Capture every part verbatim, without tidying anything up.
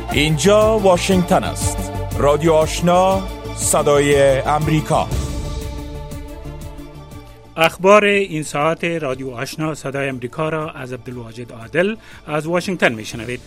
اینجا واشنگتن است. رادیو آشنا، صدای امریکا. اخبار این ساعت رادیو آشنا صدای امریکا را از عبدالواجد عادل از واشنگتن میشنوید.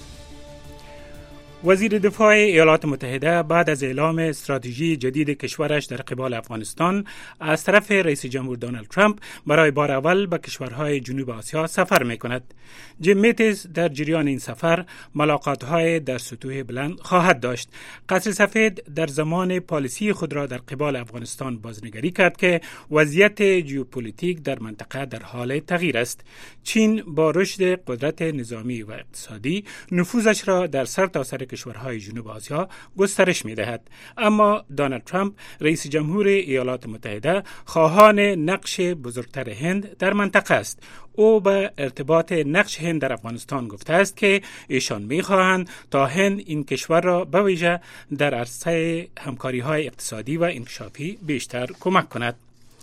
وزیر دفاع ایالات متحده بعد از اعلام استراتژی جدید کشورش در قبال افغانستان از طرف رئیس جمهور دونالد ترامپ برای بار اول به کشورهای جنوب آسیا سفر می کند. جیم میتیس در جریان این سفر ملاقات‌های در سطوح بلند خواهد داشت. قصر سفید در زمان پالیسی خود را در قبال افغانستان بازنگری کرد که وضعیت ژئوپلیتیک در منطقه در حال تغییر است. چین با رشد قدرت نظامی و اقتصادی نفوذش را در سرتاسر کشورهای جنوب آسیا گسترش می دهد. اما دونالد ترامپ رئیس جمهور ایالات متحده خواهان نقش بزرگتر هند در منطقه است. او به ارتباط نقش هند در افغانستان گفته است که ایشان می خواهند تا هند این کشور را به ویژه در عرصه همکاری های اقتصادی و انکشافی بیشتر کمک کند.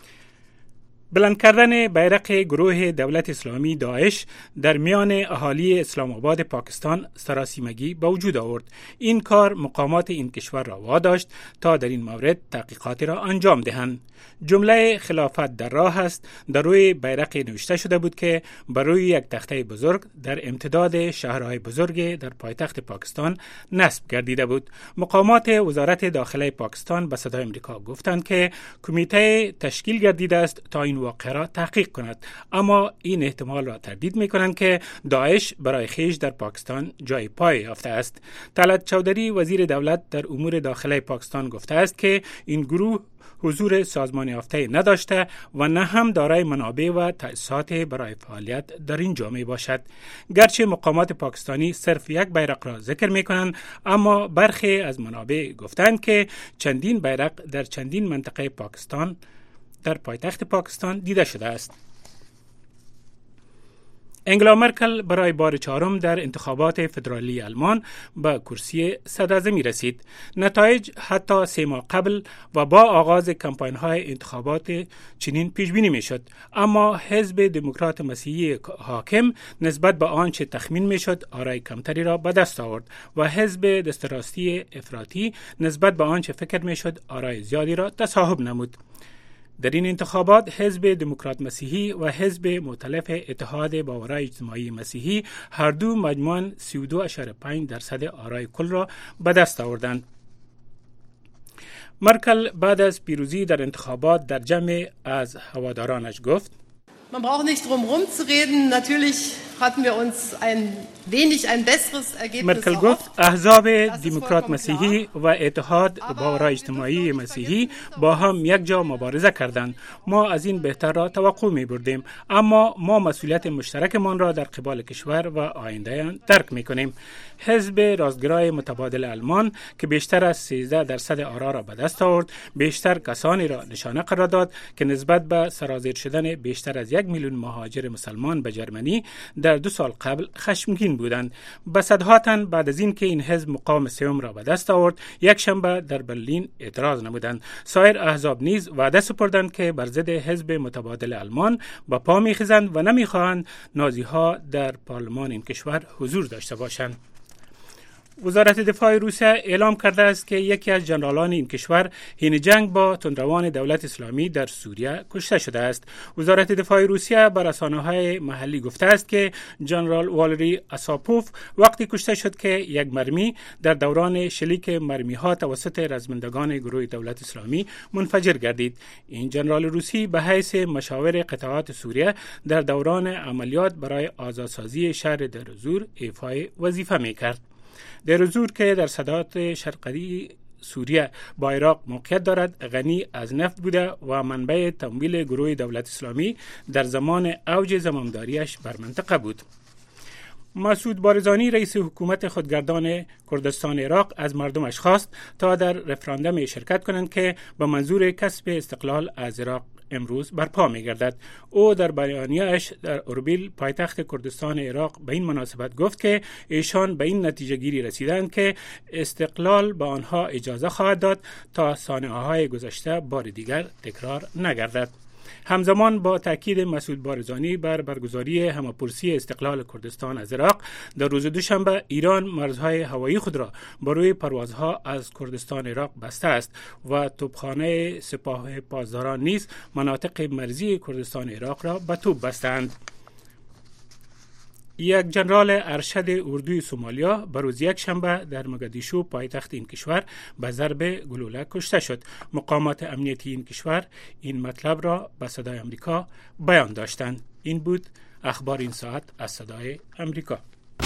بلند کردن بیرق گروه دولت اسلامی داعش در میان اهالی اسلام آباد پاکستان سراسیمگی به وجود آورد. این کار مقامات این کشور را واداشت تا در این مورد تحقیقاتی را انجام دهند. جمله خلافت در راه است در روی بیرق نوشته شده بود که بر روی یک تخته بزرگ در امتداد شهرهای بزرگ در پایتخت پاکستان نصب گردیده بود. مقامات وزارت داخله پاکستان به صدای امریکا گفتند که کمیته تشکیل گردیده است تا این واقعه را تحقیق کند، اما این احتمال را تردید می کنند که داعش برای خیش در پاکستان جای پای یافته است. طلعت چودری وزیر دولت در امور داخله پاکستان گفته است که این گروه حضور سازمان یافته نداشته و نه هم دارای منابع و تأسیسات برای فعالیت در این جامعه باشد. گرچه مقامات پاکستانی صرف یک بیرق را ذکر می کنند، اما برخی از منابع گفتند که چندین بیرق در چندین منطقه پاکستان در پایتخت پاکستان دیده شده است. انگلا مرکل برای بار چهارم در انتخابات فدرالی آلمان به کرسی صدراعظمی رسید. نتایج حتی سه ماه قبل و با آغاز کمپاین‌های انتخابات چنین پیش بینی می‌شد، اما حزب دموکرات مسیحی حاکم نسبت به آنچه تخمین می‌شد آرای کمتری را به دست آورد و حزب دستراستی افراطی نسبت به آنچه فکر می‌شد آرای زیادی را تصاحب نمود. در این انتخابات حزب دموکرات مسیحی و حزب مؤتلف اتحاد باورهای اجتماعی مسیحی هر دو مجموعاً سی و دو ممیز پنج درصد آرای کل را به دست آوردند. مرکل بعد از پیروزی در انتخابات در جمع از هوادارانش گفت: Man braucht nicht drum herum zu reden. Natürlich hatten wir uns ein wenig ein besseres Ergebnis مرکل گفت احزاب دموکرات مسیحی و اتحاد باورهای اجتماعی مسیحی با هم یک جا مبارزه کردند. ما از این بهتر را توقع می بردیم، اما ما مسئولیت مشترکمان را در قبال کشور و آینده آن درک می کنیم. حزب راستگرای متبادل آلمان که بیشتر از سیزده درصد آرا را به دست آورد، بیشتر کسانی را نشانه قرار داد که نسبت به سرازیر شدن بیشتر از یک میلیون مهاجر مسلمان به جرمنی در دو سال قبل خشمگین بودند. به صدها تن بعد از این که این حزب مقام سوم را به دست آورد، یک شنبه در برلین اعتراض نمودند. سایر احزاب نیز وعده سپردند که بر ضد حزب متبادل آلمان با پا می‌خیزند و نمی‌خواهند نازی‌ها در پارلمان این کشور حضور داشته باشند. وزارت دفاع روسیه اعلام کرده است که یکی از ژنرالان این کشور حین جنگ با تندروان دولت اسلامی در سوریه کشته شده است. وزارت دفاع روسیه به رسانه‌های محلی گفته است که ژنرال والری اساپوف وقتی کشته شد که یک مرمی در دوران شلیک مرمی‌ها توسط رزمندگان گروه دولت اسلامی منفجر گردید. این ژنرال روسی به حیث مشاور قطعات سوریه در دوران عملیات برای آزادسازی شهر درزور ایفای وظیفه می‌کرد. درزور که در صدات شرقی سوریه با عراق موقعیت دارد، غنی از نفت بوده و منبع تمویل گروه دولت اسلامی در زمان اوج زمامداریش بر منطقه بود. مسعود بارزانی رئیس حکومت خودگردان کردستان عراق از مردمش خواست تا در رفراندوم شرکت کنند که به منظور کسب استقلال از عراق امروز برپا می گردد. او در بیانیه‌اش در اربیل پایتخت کردستان عراق به این مناسبت گفت که ایشان به این نتیجه گیری رسیدند که استقلال به آنها اجازه خواهد داد تا صحنه‌های گذشته بار دیگر تکرار نگردد. همزمان با تاکید مسعود بارزانی بر برگزاری همه‌پرسی استقلال کردستان از عراق، در روز دوشنبه ایران مرزهای هوایی خود را برای پروازها از کردستان عراق بسته است و توپخانه سپاه پاسداران نیز مناطق مرزی کردستان عراق را به توپ بستند. یک جنرال ارشد اردوی سومالیا به روز یک شنبه در مگادیشو پایتخت این کشور به ضرب گلوله کشته شد. مقامات امنیتی این کشور این مطلب را به صدای امریکا بیان داشتند. این بود اخبار این ساعت از صدای امریکا.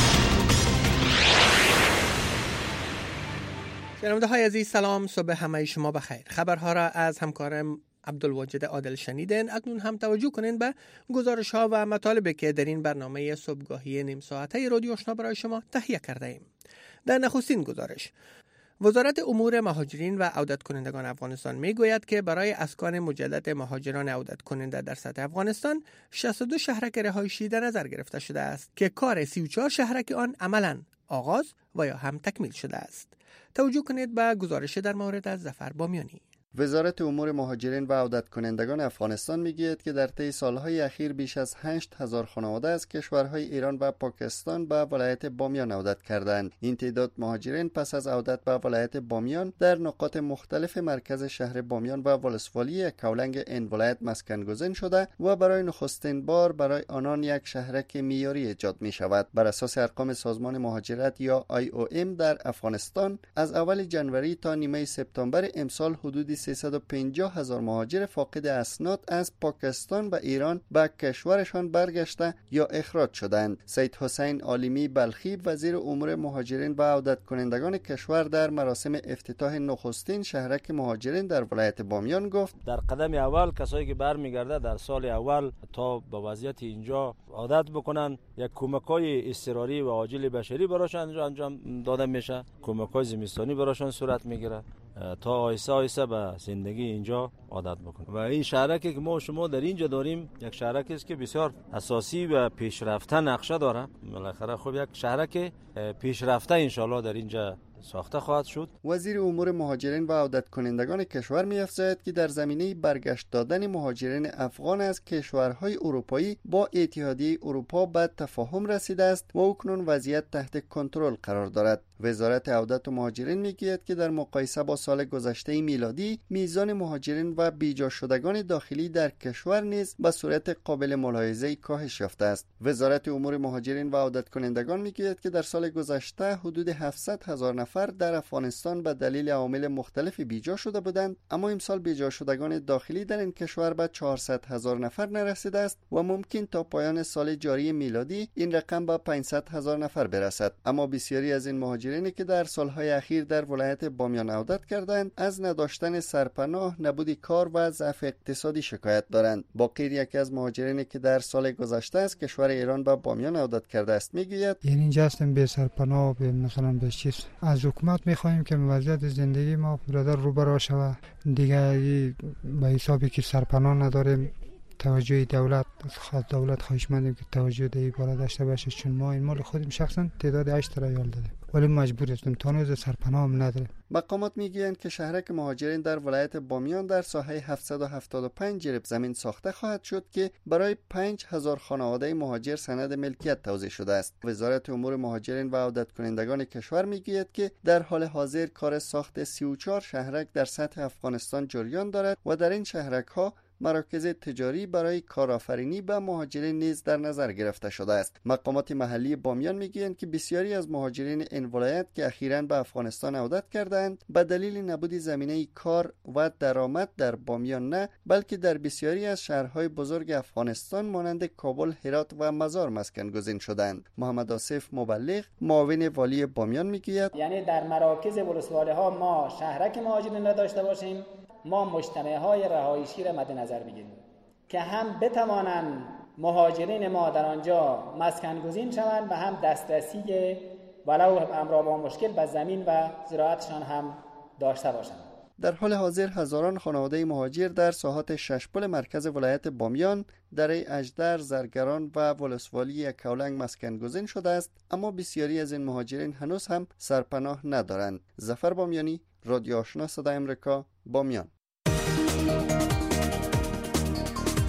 شنونده های عزیز، سلام، صبح همه شما بخیر. خبرها را از همکارم عبدالواجد عادل شنیدین. اکنون هم توجه کنین به گزارش ها و مطالبی که در این برنامه صبحگاهی نیم ساعته رادیو آشنا برای شما تهیه کرده ایم. در نخستین گزارش، وزارت امور مهاجرین و عودت کنندگان افغانستان می گوید که برای اسکان مجدد مهاجران عودت کننده در سطح افغانستان شصت و دو شهرک رهایشی در نظر گرفته شده است که کار سی و چهار شهرک آن عملاً آغاز و یا هم تکمیل شده است. توجه کنید به گزارش در مورد از ظفر بامیانی. وزارت امور مهاجرین و عودت کنندگان افغانستان میگوید که در طی سالهای اخیر بیش از هشت هزار خانواده از کشورهای ایران و پاکستان به ولایت بامیان عودت کردند. این تعداد مهاجرین پس از عودت به ولایت بامیان در نقاط مختلف مرکز شهر بامیان و ولسوالی کولنگ این ولایت مسکن گزین شده و برای نخستین بار برای آنان یک شهرک معیاری ایجاد می شود. بر اساس ارقام سازمان مهاجرت یا آی او ام در افغانستان از اول جنوری تا نیمه سپتامبر امسال حدود سیصد و پنجاه هزار مهاجر فاقد اسناد از پاکستان و ایران به کشورشان برگشته یا اخراج شدند. سید حسین عالمی بلخی وزیر امور مهاجرین و عودت کنندگان کشور در مراسم افتتاح نخستین شهرک مهاجرین در ولایت بامیان گفت: در قدم اول کسایی که برمیگرده در سال اول تا به وضعیت اینجا عادت بکنن، یک کمک‌های اضطراری و عاجل بشری براشون انجام داده میشه، کمک‌های زمستانی براشون صورت میگیره تا آیسته آیسته به زندگی اینجا عادت بکنه. و این شهرکی که ما شما در اینجا داریم یک شهرکی است که بسیار اساسی و پیشرفته نقشه داره. بالاخره خب یک شهرک پیشرفته انشالله در اینجا ساخته خواهد شد. وزیر امور مهاجرین و عودت کنندگان کشور می‌افزاید که در زمینه برگشت دادن مهاجرین افغان از کشورهای اروپایی با اتحادیه اروپا به تفاهم رسیده است و اکنون وضعیت تحت کنترل قرار دارد. وزارت عودت و مهاجرین میگوید که در مقایسه با سال گذشته میلادی میزان مهاجرین و بیجا شدگان داخلی در کشور نیز به صورت قابل ملاحظه کاهش یافته است. وزارت امور مهاجرین و عودت کنندگان میگوید که در سال گذشته حدود هفتصد هزار نفر در افغانستان به دلیل عوامل مختلف بیجا شده بودند، اما امسال بیجا شدگان داخلی در این کشور به چهارصد هزار نفر نرسیده است و ممکن تا پایان سال جاری میلادی این رقم به پانصد هزار نفر برسد. اما بسیاری از این مهاجرین که در سالهای اخیر در ولایت بامیان عودت کردند از نداشتن سرپناه، نبود کار و ضعف اقتصادی شکایت دارند. باقی یکی از مهاجرینی که در سال گذشته از کشور ایران به بامیان عودت کرده است میگوید: یعنی اینجا هستیم به سرپناه، به مثلا به چیز از حکومت میخوایم که وضعیت زندگی ما برادر روبرو شود. دیگه به حسابی که سرپناه نداریم، توجه دولت خاص دولت خواهش می‌کنیم که توجه به این بالا داشته باشه، چون ما این مال خودم شخصا تعداد هشت ریال داریم ولی مجبور هستیم تا هنوز سرپناه هم نداریم. مقامات میگویند که شهرک مهاجرین در ولایت بامیان در ساحه هفتصد و هفتاد و پنج جریب زمین ساخته خواهد شد که برای پنج هزار خانواده مهاجر سند ملکیت توزیع شده است. وزارت امور مهاجرین و عودت کنندگان کشور میگوید که در حال حاضر کار ساخت سی و چهار شهرک در سطح افغانستان جریان دارد و در این شهرک ها مراکز تجاری برای کارآفرینی به مهاجرین نیز در نظر گرفته شده است. مقامات محلی بامیان میگویند که بسیاری از مهاجرین این ولایت که اخیراً به افغانستان عودت کردند به دلیل نبود زمینه کار و درآمد در بامیان نه بلکه در بسیاری از شهرهای بزرگ افغانستان مانند کابل، هرات و مزار مسکن گزین شدند. محمد آصف مبلغ معاون والی بامیان میگوید: یعنی در مراکز ولسوالی ها ما شهرک مهاجرین را داشته باشیم، ما مجتمع های رهایشی را مد نظر بگیریم که هم بتوانند مهاجرین ما در آنجا مسکن گزین شوند و هم دسترسی ولو همراه با مشکل به زمین و زراعتشان هم داشته باشند. در حال حاضر هزاران خانواده مهاجر در ساحات ششپل مرکز ولایت بامیان، دره اژدر، زرگران و ولسوالی کولنگ مسکن گزین شده است، اما بسیاری از این مهاجرین هنوز هم سرپناه ندارند. ظفر بامیانی، رادیو آشنا صدای امریکا، بامیان.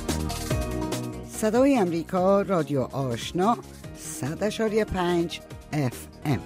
صدای امریکا رادیو آشنا صد اشاری پنج اف ام.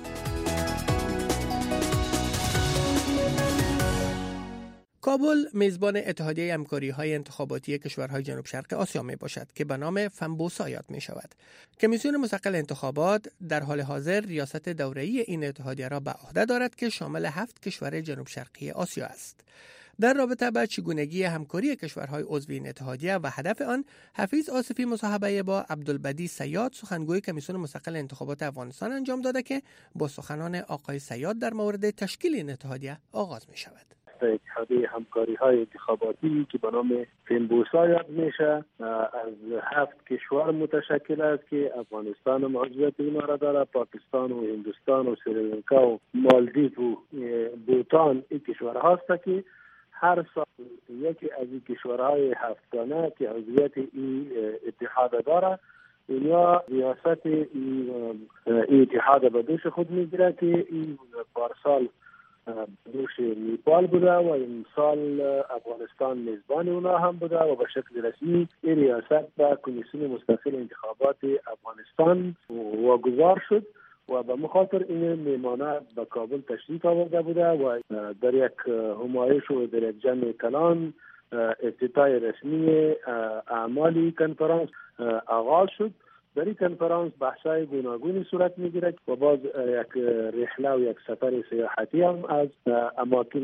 کابل میزبان اتحادیه همکاری‌های انتخاباتی کشورهای جنوب شرق آسیا می باشد که به نام فنبوسا یاد می شود. کمیسیون مستقل انتخابات در حال حاضر ریاست دوره‌ای این اتحادیه را به عهده دارد که شامل هفت کشور جنوب شرقی آسیا است. در رابطه با چگونگی همکاری کشورهای عضو این اتحادیه و هدف آن، حفیظ آصفی مصاحبه با عبدالبدی صیاد سخنگوی کمیسیون مستقل انتخابات افغانستان انجام داده که با سخنان آقای صیاد در مورد تشکیل این اتحادیه آغاز می شود. اتحادیه همکاری های انتخاباتی که به نام فنبوسا یاد میشه از هفت کشور متشکل است که افغانستان هم عضویت اینا را داره، پاکستان و هندوستان و سریلانکا و مالدیو و بوتان این کشورها هست که هر سال یکی از این کشورهای هفتگانه که عضویت این اتحاد داره اینا ریاست این اتحاد به دوش خود میگیره که این پارسال دوش نیپال بوده و این سال افغانستان میزبان اونا هم بوده و به شکل رسمی این ریاست به کمیسیون مستقل انتخابات افغانستان واگذار شد و به مخاطر این میمانه به کابل تشریف آورده بوده و در یک همایش و در یک جمع کلان افتتاح رسمی اعمال کنفرانس آغاز شد. در این کنفرانس بحث‌های گوناگونی صورت می‌گیرد و باز یک رحله و یک سفر سیاحتی هم از اماکن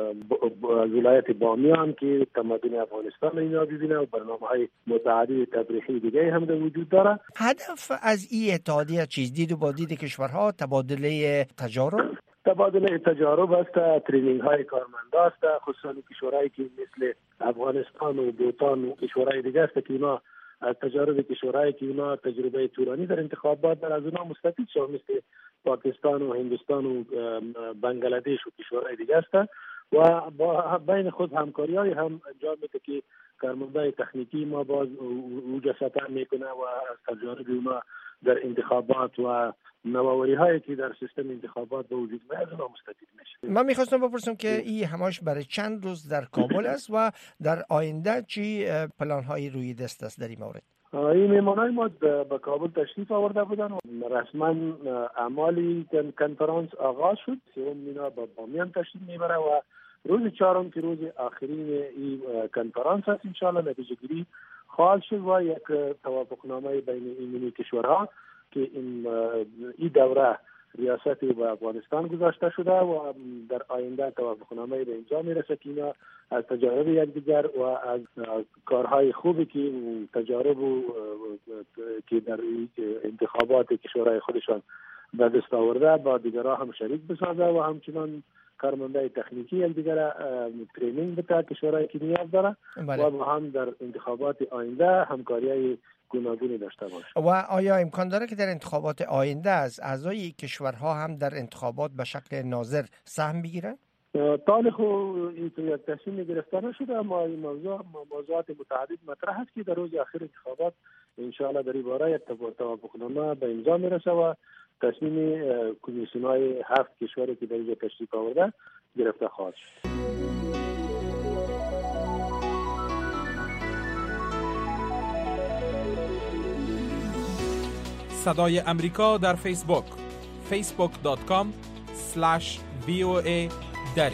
ولایت بامیان که تمدن افغانستان اینا ببینه و برنامه‌های متعدد تفریحی دیگه هم در وجود داره. هدف از این اتحادیه چیز دید و با دید کشورها تبادله تجارب؟ تبادله تجارب است، ترینینگ های کارمندا است، خصوصا کشورهایی که مثل افغانستان و بوتان و کشورهای دیگه است که اینا از تجارب کشورهایی که اینا تجربه طولانی در انتخابات در از اونا مستفید شد، مثل پاکستان و هندوستان و بنگلادش و کشورهای دیگه است و با بین خود همکاری های هم انجام میده که کارمندای تکنیکی ما باز اوجا سفر میکنه و از تجارب اونا در انتخابات و نوآوری هایی که در سیستم انتخابات به وجود میاد اونا مستفید میشه. من میخواستم بپرسم که این همایش برای چند روز در کابل است و در آینده چی پلان هایی روی دست است در این مورد؟ این میمانای ما به کابل تشریف آورده بودن و رسما اعمال کنفرانس آغاز شد. سوم مینا با بامیان تشریف میبره و روز چهارم که روز آخرین این کنفرانس است ان شاء الله نتیجه گیری خواهد شد و یک توافقنامه بین این کشورها که این این دوره ریاست به افغانستان گذاشته شده و در آینده توافقنامه به امضا میرسه که اینا از تجارب یکدیگر و از کارهای خوبی که تجارب که در انتخابات کشورهای خودشان به دست آورده با دیگرها هم شریک بسازه و همچنان کارمندای تکنیکی یکدیگر ترینینگ بده کشورهایی که نیاز داره بله. و با هم در انتخابات آینده همکاری‌های گوناگونی داشته باشه. و آیا امکان داره که در انتخابات آینده از اعضای کشورها هم در انتخابات به شکل ناظر سهم بگیرن؟ تا خو این یک تصمیم گرفته نشده اما این موضوع موضوعات متعدد مطرح است که در روز آخر انتخابات ان شاء الله در این باره یک توافقنامه به امضا میرسه و تصمیم کمیسیون‌های هفت کشوری که در اینجا تشریف آورده گرفته خواهد شد. صدای امریکا در فیسبوک فیسبوک دات کام اسلش وی او ای دری.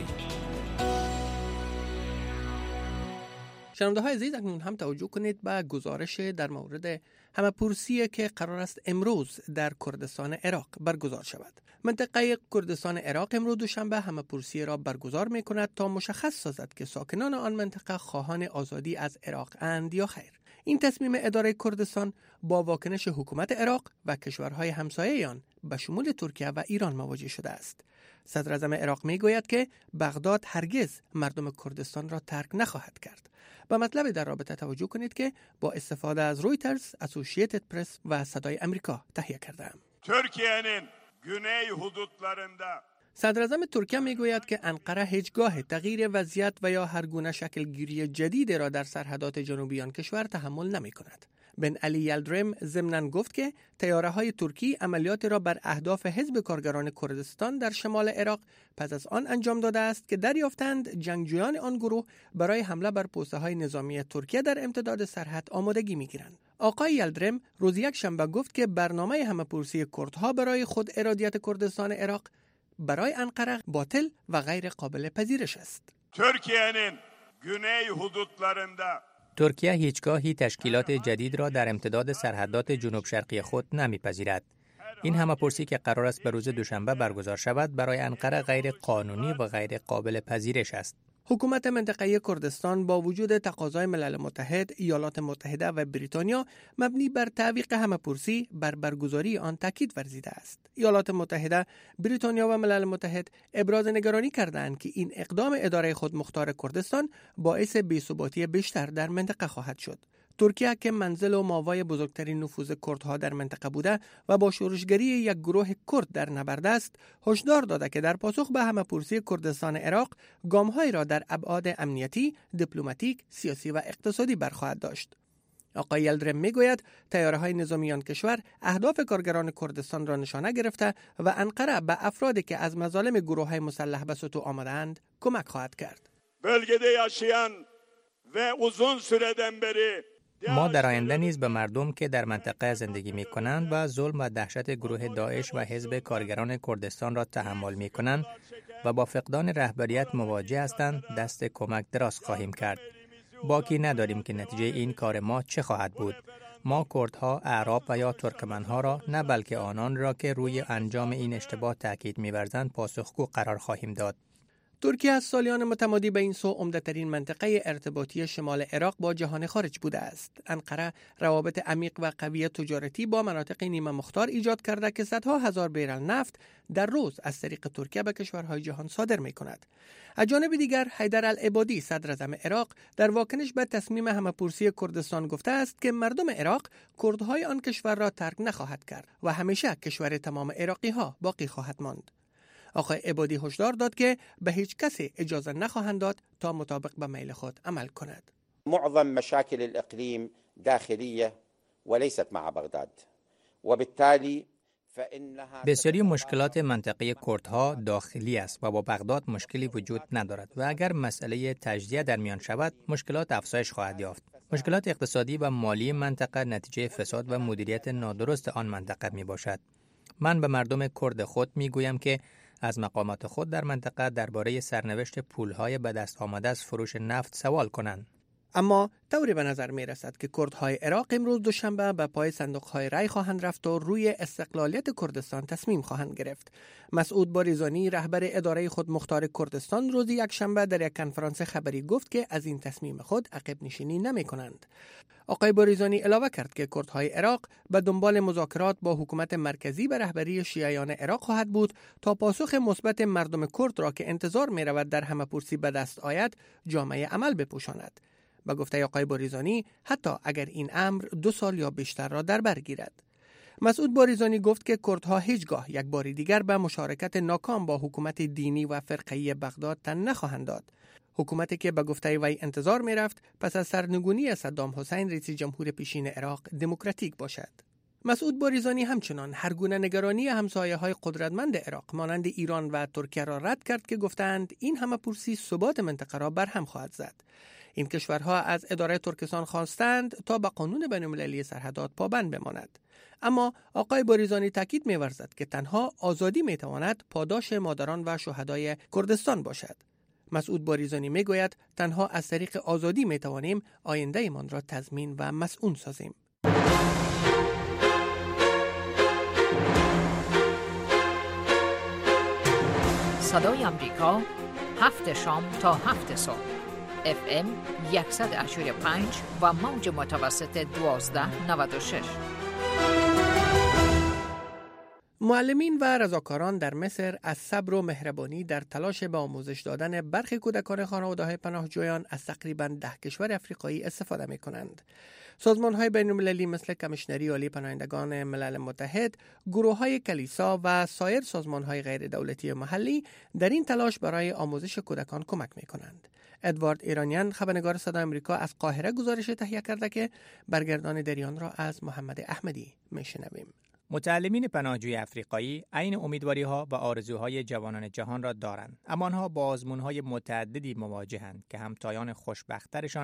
شنونده های عزیز اکنون هم توجه کنید به گزارش در مورد همه‌پرسی که قرار است امروز در کردستان عراق برگزار شود. منطقه کردستان عراق امروز دوشنبه همه‌پرسی را برگزار می کند تا مشخص سازد که ساکنان آن منطقه خواهان آزادی از عراق اند یا خیر. این تصمیم اداره کردستان با واکنش حکومت عراق و کشورهای همسایه آن به شمول ترکیه و ایران مواجه شده است. صدر اعظم عراق می گوید که بغداد هرگز مردم کردستان را ترک نخواهد کرد. به مطلب در رابطه توجه کنید که با استفاده از رویترز، اسوسییتد پرس و صدای امریکا تهیه کردم. ترکیه'nin güney hudutlarında صدر اعظم ترکیه می گوید که انقره هیچگاه تغییر وضعیت و یا هر گونه شکل گیری جدید را در سرحدات جنوبی آن کشور تحمل نمی کند. بن علی یلدرم ضمناً گفت که طیاره‌های ترکی عملیات را بر اهداف حزب کارگران کردستان در شمال عراق پس از آن انجام داده است که دریافتند جنگجویان آن گروه برای حمله بر پوسته‌های نظامی ترکیه در امتداد سرحد آمادگی می‌گیرند. آقای یلدرم روز یک شنبه گفت که برنامه همه‌پرسی کردها برای خود ارادیت کردستان عراق برای انقره باطل و غیر قابل پذیرش است. Türkiye'nin güney hudutlarında ترکیه هیچگاهی تشکیلات جدید را در امتداد سرحدات جنوب شرقی خود نمیپذیرد. این همه‌پرسی که قرار است به روز دوشنبه برگزار شود برای انقره غیر قانونی و غیر قابل پذیرش است. حکومت منطقه کردستان با وجود تقاضای ملل متحد، ایالات متحده و بریتانیا مبنی بر تعویق همه‌پرسی بر برگزاری آن تاکید ورزیده است. ایالات متحده، بریتانیا و ملل متحد ابراز نگرانی کردند که این اقدام اداره خودمختار کردستان باعث بی‌ثباتی بیشتر در منطقه خواهد شد. ترکیه که منزل و ماوای بزرگترین نفوذ کردها در منطقه بوده و با شورشگری یک گروه کرد در نبرد است، هشدار داده که در پاسخ به همه‌پرسی کردستان عراق گام‌هایی را در ابعاد امنیتی، دیپلماتیک، سیاسی و اقتصادی برخواهد داشت. آقای یلدرم میگوید تیاره‌های نظامیان کشور اهداف کارگران کردستان را نشانه گرفته و انقره به افرادی که از مظالم گروه‌های مسلح به سطوح آمده‌اند کمک خواهد کرد. bölgede yaşayan ve uzun süreden beri ما در آینده نیز به مردم که در منطقه زندگی می کنند و ظلم و دهشت گروه داعش و حزب کارگران کردستان را تحمل می کنند و با فقدان رهبریت مواجه هستند دست کمک دراز خواهیم کرد. باکی نداریم که نتیجه این کار ما چه خواهد بود. ما کردها، اعراب و یا ترکمنها را نه بلکه آنان را که روی انجام این اشتباه تاکید می‌ورزند پاسخگو قرار خواهیم داد. ترکیه از سالیان متمادی به این سو عمده‌ترین منطقه ارتباطی شمال عراق با جهان خارج بوده است. انقره روابط عمیق و قوی تجارتی با مناطق نیمه مختار ایجاد کرده که صدها هزار بیرل نفت در روز از طریق ترکیه به کشورهای جهان صادر می‌کند. از جانب دیگر حیدر العبادی صدر اعظم عراق در واکنش به تصمیم همه‌پرسی کردستان گفته است که مردم عراق کردهای آن کشور را ترک نخواهد کرد و همیشه کشور تمام عراقی‌ها باقی خواهد ماند. آقای عبادی هشدار داد که به هیچ کسی اجازه نخواهند داد تا مطابق به میل خود عمل کند. معظم مشاکل الاقلیم داخلیه وليست مع بغداد وبالتالي بسیاری مشکلات منطقه کردها داخلی است و با بغداد مشکلی وجود ندارد و اگر مسئله تجزیه در میان شود مشکلات افزایش خواهد یافت. مشکلات اقتصادی و مالی منطقه نتیجه فساد و مدیریت نادرست آن منطقه می باشد. من به مردم کرد خود می گویم که از مقامات خود در منطقه درباره سرنوشت پولهای به دست آمده از فروش نفت سوال کنند. اما طوری به نظر می رسد که کردهای عراق امروز دوشنبه به پای صندوقهای رای خواهند رفت و روی استقلالیت کردستان تصمیم خواهند گرفت. مسعود باریزانی رهبر اداره خودمختار کردستان روز یک شنبه در یک کنفرانس خبری گفت که از این تصمیم خود عقب نشینی نمی کنند. آقای باریزانی علاوه کرد که کردهای عراق به دنبال مذاکرات با حکومت مرکزی به رهبری شیعیان عراق خواهد بود تا پاسخ مثبت مردم کرد را که انتظار می رود در همه‌پرسی به دست آید جامعه عمل بپوشاند. با گفته آقای باریزانی حتی اگر این امر دو سال یا بیشتر را در بر گیرد. مسعود باریزانی گفت که کردها هیچگاه یک بار دیگر به مشارکت ناکام با حکومت دینی و فرقه‌ای بغداد تن نخواهند داد. حکومتی که به گفته وی انتظار می رفت پس از سرنگونی صدام حسین رئیس جمهور پیشین عراق دموکراتیک باشد. مسعود باریزانی همچنان هر گونه نگرانی همسایه‌های قدرتمند عراق مانند ایران و ترکیه را رد کرد که گفتند این همه‌پرسی ثبات منطقه را برهم خواهد زد. این کشورها از اداره ترکستان خواستند تا به قانون بین‌المللی سرحدات پابند بماند. اما آقای باریزانی تاکید می‌ورزد که تنها آزادی می‌تواند پاداش مادران و شهدای کردستان باشد. مسعود باریزانی می‌گوید تنها از طریق آزادی می‌توانیم آینده‌مان را تضمین و مسئول سازیم. صدای آمریکا هفت شام تا هفت صبح اف ام صد و هشتاد و پنج و موج متوسط دوازده نود و شش. معلمین و رضاکاران در مصر از صبر و مهربانی در تلاش به آموزش دادن برخی کودکان خانواده‌های پناهجویان از تقریباً ده کشور افریقایی استفاده می‌کنند. سازمان‌های بین‌المللی مثل کمیشنری عالی پناهندگان ملل متحد، گروه‌های کلیسا و سایر سازمان‌های غیر دولتی محلی در این تلاش برای آموزش کودکان کمک می‌کنند. ادوارد ایرانیان خبرنگار صدای آمریکا از قاهره گزارش تهیه کرده که برگردان دریان را از محمد احمدی می‌شنویم. متعلمین پناهجوی افریقایی عین امیدواری‌ها و آرزوهای جوانان جهان را دارند، اما آنها با آزمون‌های متعددی مواجهند که همتایان خوشبخت‌ترشان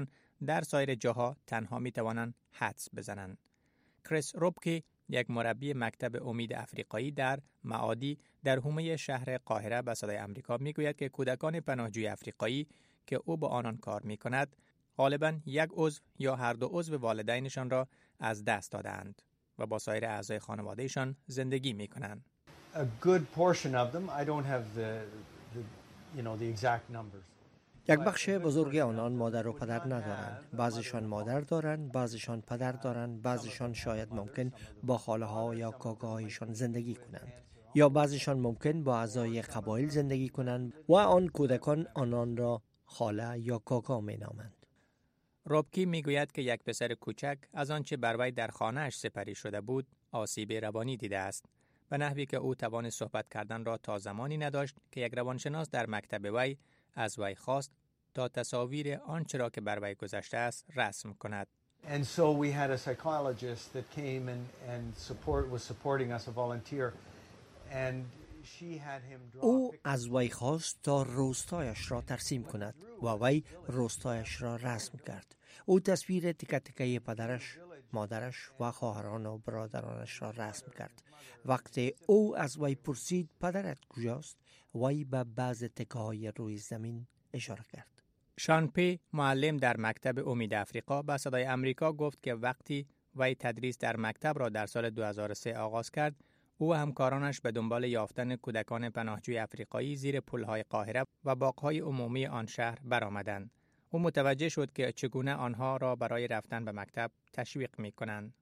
در سایر جاها تنها می توانند حدس بزنند. کریس روبکی، یک مربی مکتب امید افریقایی در معادی در حومه شهر قاهره به صدای آمریکا میگوید که کودکان پناهجوی افریقایی که او با آنان کار می کند غالباً یک عضو یا هر دو عضو والدینشان را از دست دادند و با سایر اعضای خانوادهشان زندگی می کنند. A good portion of them, I don't have the, the you know the exact numbers. یک بخش بزرگ آنان مادر و پدر ندارند. بعضیشان مادر دارند، بعضیشان پدر دارند، بعضیشان شاید ممکن با خاله ها یا کاکا هایشان زندگی کنند. یا بعضیشان ممکن با اعضای قبایل زندگی کنند و آن کودکان آنان را خاله یا کاکا می نامند. روبکی میگوید که یک پسر کوچک از آنچه بر وی در خانه‌اش سپری شده بود آسیب روانی دیده است، به نحوی که او توان صحبت کردن را تا زمانی نداشت که یک روانشناس در مکتب وی از وی خواست تا تصاویر آنچه را که بر وی گذشته است رسم کند. And so we had a psychologist that came and and support was supporting us, a volunteer, and she had him draw. او از وی خواست تا روستایش را ترسیم کند و وی روستایش را رسم کرد. او تصویر تکه تکه پدرش، مادرش و خواهران و برادرانش را رسم کرد. وقتی او از وی پرسید پدرت کجاست، وی به بعض تکه های روی زمین اشاره کرد. شان پی، معلم در مکتب امید افریقا، به صدای آمریکا گفت که وقتی وی تدریس در مکتب را در سال دو هزار و سه آغاز کرد، او و همکارانش به دنبال یافتن کودکان پناهجوی افریقایی زیر پل‌های قاهره و باغ‌های عمومی آن شهر برآمدند. او متوجه شد که چگونه آنها را برای رفتن به مکتب تشویق می‌کنند.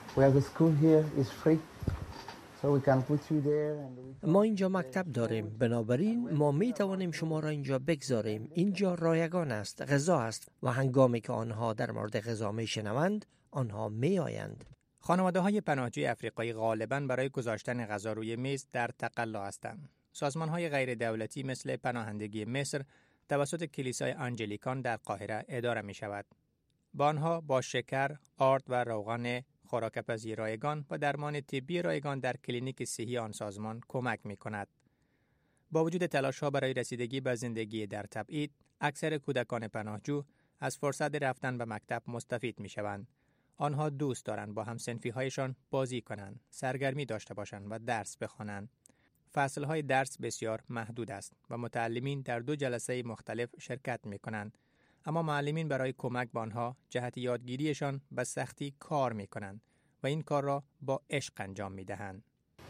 ما اینجا مکتب داریم، بنابراین ما می توانیم شما را اینجا بگذاریم. اینجا رایگان است، غذا است و هنگامی که آنها در مورد غذا می شنوند آنها می آیند. خانواده های پناهجوی افریقایی غالباً برای گذاشتن غذا روی میز در تقلا هستند. سازمان های غیر دولتی مثل پناهندگی مصر توسط کلیسای آنجلیکان در قاهره اداره می شود. با آنها با شکر، آرد و روغن خوراک‌پذیر رایگان و درمان طبی رایگان در کلینیک صحی آن سازمان کمک می‌کند. با وجود تلاش‌ها برای رسیدگی به زندگی در تبعید، اکثر کودکان پناهجو از فرصت رفتن به مکتب مستفید می‌شوند. آنها دوست دارند با هم‌صنفی‌هایشان بازی کنند، سرگرمی داشته باشند و درس بخوانند. فصل‌های درس بسیار محدود است و متعلمین در دو جلسه مختلف شرکت می‌کنند. اما معلمین برای کمک به آنها جهت یادگیریشان به سختی کار می‌کنند و این کار را با عشق انجام می‌دهند.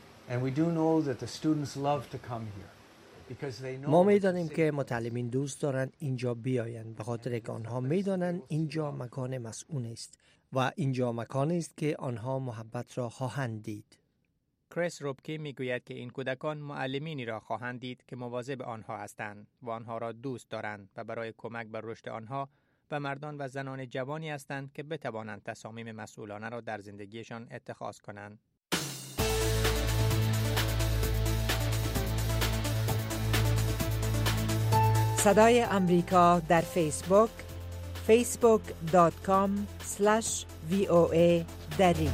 ما می‌دانیم که متعلمین دوست دارند اینجا بیایند، به خاطر که آنها می‌دانند اینجا مکان مسئول است و اینجا مکانی است که آنها محبت را خواهند دید. کریس روبکی میگوید که این کودکان معلمینی را خواهند دید که مواظب آنها هستند و آنها را دوست دارند و برای کمک به رشد آنها و مردان و زنان جوانی هستند که بتوانند تصامیم مسئولانه را در زندگیشان اتخاذ کنند. صدای امریکا در فیسبوک فیسبوک دات کام اسلش وی او ای دری.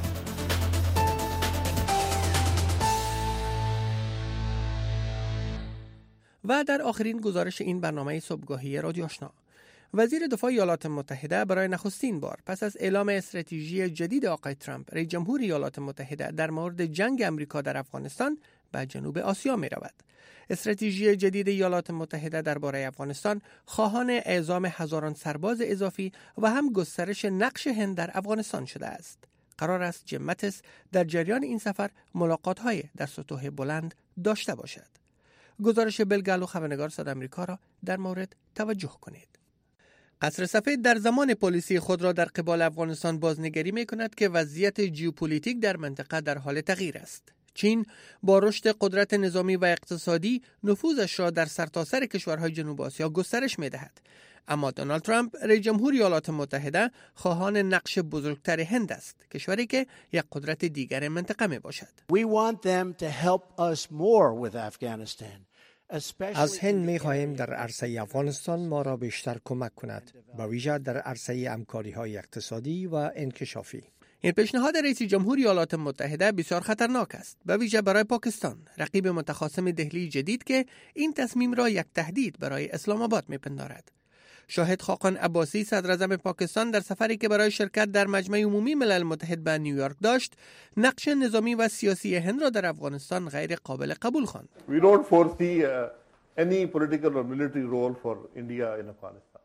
و در آخرین گزارش این برنامه صبحگاهی رادیو آشنا، وزیر دفاع ایالات متحده برای نخستین بار پس از اعلام استراتژی جدید آقای ترامپ، رئیس جمهور ایالات متحده در مورد جنگ امریکا در افغانستان به جنوب آسیا می رود. استراتژی جدید ایالات متحده درباره افغانستان خواهان اعزام هزاران سرباز اضافی و هم گسترش نقش هند در افغانستان شده است. قرار است جیم ماتیس در جریان این سفر ملاقات‌های در سطوح بلند داشته باشد. گزارش بلگالو، خبرنگار صدای آمریکا را در مورد توجه کنید. قصر سفید در زمان پلیسی خود را در قبال افغانستان بازنگری می کند که وضعیت ژئوپلیتیک در منطقه در حال تغییر است. چین با رشد قدرت نظامی و اقتصادی نفوذش را در سرتاسر کشورهای جنوب آسیا گسترش می دهد. اما دونالد ترامپ، رئیس جمهور ایالات متحده، خواهان نقش بزرگتر هند است، کشوری که یک قدرت دیگر منطقه می باشد. We want them to help us more with Afghanistan. از هند می خواهیم در عرصه افغانستان ما را بیشتر کمک کند، با ویژه در عرصه همکاری‌های اقتصادی و انکشافی. این پیشنهاد رئیس جمهور ایالات متحده بسیار خطرناک است، به ویژه برای پاکستان، رقیب متخاصم دهلی جدید که این تصمیم را یک تهدید برای اسلام آباد می‌پندارد. شاهد خاقان عباسی صدر اعظم پاکستان در سفری که برای شرکت در مجمع عمومی ملل متحد به نیویورک داشت، نقش نظامی و سیاسی هند را در افغانستان غیر قابل قبول خواند. We don't foresee uh, any political or military role for India in Afghanistan.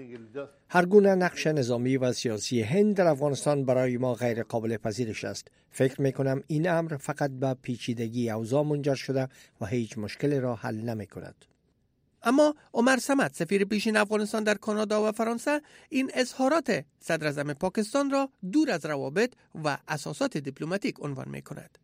هر گونه نقش نظامی و سیاسی هند در افغانستان برای ما غیر قابل پذیرش است. فکر می کنم این امر فقط به پیچیدگی اوضاع منجر شده و هیچ مشکلی را حل نمی کند. اما عمر صمد سفیر پیشین افغانستان در کانادا و فرانسه این اظهارات صدر اعظم پاکستان را دور از روابط و اساسات دیپلماتیک عنوان می کند.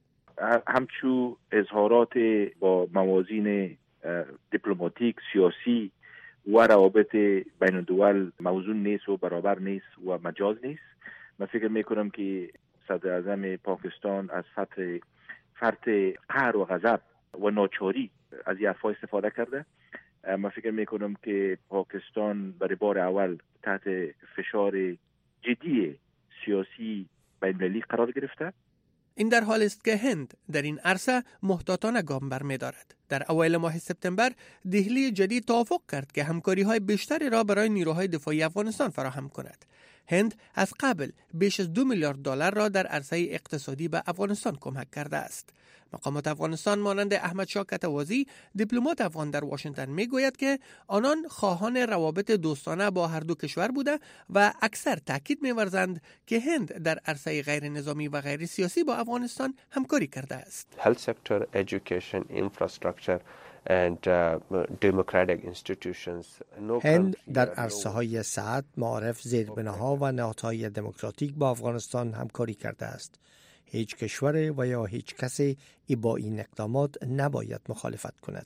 همچو اظهارات با موازین دیپلماتیک، سیاسی و روابط بین الدول موزون نیست و برابر نیست و مجاز نیست. من فکر میکنم که صدر اعظم پاکستان از فرط فرط قهر و غضب و ناچاری از این حرفا استفاده کرده. من فکر میکنم که پاکستان برای بار اول تحت فشار جدی سیاسی بین المللی قرار گرفته. این در حال است که هند در این عرصه محتاطانه گام برمی‌دارد. در اوایل ماه سپتامبر دهلی جدید توافق کرد که همکاری‌های بیشتری را برای نیروهای دفاعی افغانستان فراهم کند. هند از قبل بیش از دو میلیارد دلار را در عرصه اقتصادی به افغانستان کمک کرده است. مقامات افغانستان مانند احمد شاه کتوازی، دیپلمات افغان در واشنگتن میگوید که آنان خواهان روابط دوستانه با هر دو کشور بوده و اکثر تاکید می‌ورزند که هند در عرصه غیر نظامی و غیر سیاسی با افغانستان همکاری کرده است. Health sector, education, infrastructure and uh, democratic institutions. هند در عرصه های صحت، معارف، زیربناها و نهادهای دموکراتیک با افغانستان همکاری کرده است. هیچ کشور و یا هیچ کسی با این اقدامات نباید مخالفت کند.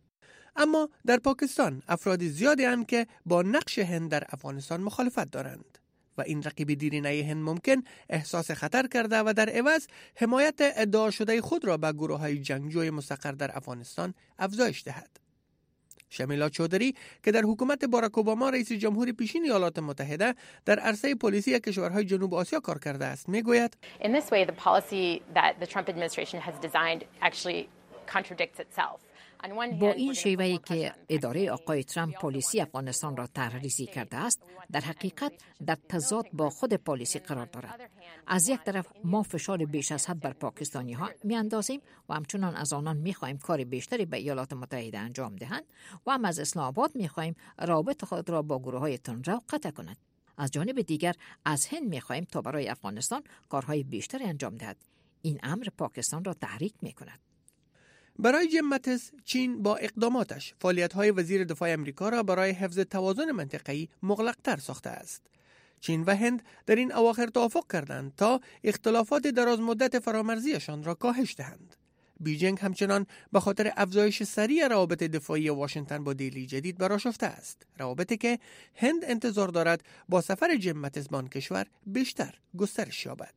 اما در پاکستان افراد زیادی هستند که با نقش هند در افغانستان مخالفت دارند و این رقیب دیرینه هند ممکن احساس خطر کرده و در عوض حمایت ادعا شده خود را به گروه‌های جنگجوی مستقر در افغانستان افزایش دهد. شمیلا چودری که در حکومت باراک اوباما رئیس جمهور پیشین ایالات متحده در عرصه پلیسی کشورهای جنوب آسیا کار کرده است میگوید In this way the policy that the Trump administration has designed actually contradicts itself. با این شیوهی که اداره آقای ترامپ پلیسی افغانستان را طرحریزی کرده است، در حقیقت در تضاد با خود پلیسی قرار دارد. از یک طرف ما فشار بیش از حد بر پاکستانی ها می اندازیم و همچنان از آنان می خواهیم کار بیشتری به ایالات متحده انجام دهند و هم از اسلام آباد می خواهیم رابط خود را با گروه های تندرو قطع کند. از جانب دیگر از هند می خواهیم تا برای افغانستان کارهای بیشتری انجام دهد. این امر پاکستان را تحریک می کند. برای جیم ماتیس، چین با اقداماتش فعالیت‌های وزیر دفاع آمریکا را برای حفظ توازن منطقه‌ای مغلق‌تر ساخته است. چین و هند در این اواخر توافق کردند تا اختلافات دراز مدت فرامرزیشان را کاهش دهند. بیجینگ همچنان به خاطر افزایش سریع روابط دفاعی واشنگتن با دهلی جدید برآشفته است. روابطی که هند انتظار دارد با سفر جیم ماتیس به آن کشور بیشتر گسترش یابد.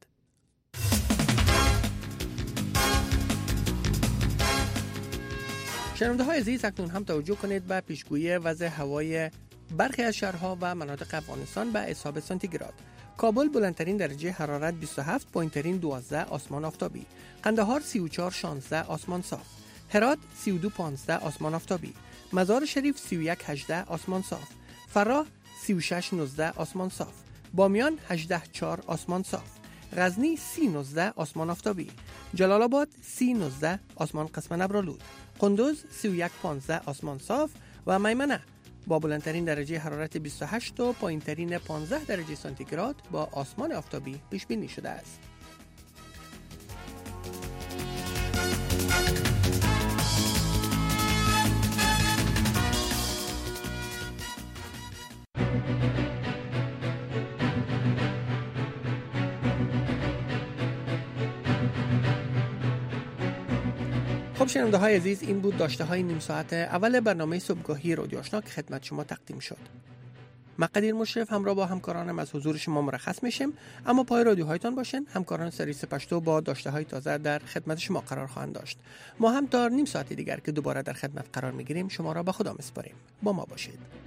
شنونده های عزیز، اکنون هم توجه کنید به پیشگویی وضع هوای برخی از شهرها و مناطق افغانستان به حساب سانتیگراد. کابل بلندترین درجه حرارت بیست و هفت، پایینترین دوازده، آسمان آفتابی. قندهار سی و چهار شانزده، آسمان صاف. هرات سی و دو پانزده، آسمان آفتابی. مزار شریف سی و یک هجده، آسمان صاف. فراه سی و شش نوزده، آسمان صاف. بامیان هجده چهار، آسمان صاف. غزنی سی نوزده، آسمان آفتابی. جلال آباد سی نوزده، آسمان قسماً ابرآلود. قندوز سی و یک پانزده، آسمان صاف و میمنه با بلندترین درجه حرارت بیست و هشت و پایینترین پانزده درجه سانتیگراد با آسمان آفتابی پیش بینی شده است. خب شنونده های عزیز، این بود داشته های نیم ساعت اول برنامه صبحگاهی رادیو آشنا که خدمت شما تقدیم شد. من قدیر مشرف همراه با همکارانم از حضور شما مرخص میشیم، اما پای رادیوهایتان باشین. همکاران سرویس پشتو با داشته های تازه در خدمت شما قرار خواهند داشت. ما هم تا نیم ساعت دیگر که دوباره در خدمت قرار میگیریم شما را به خدا میسپاریم. با ما باشید.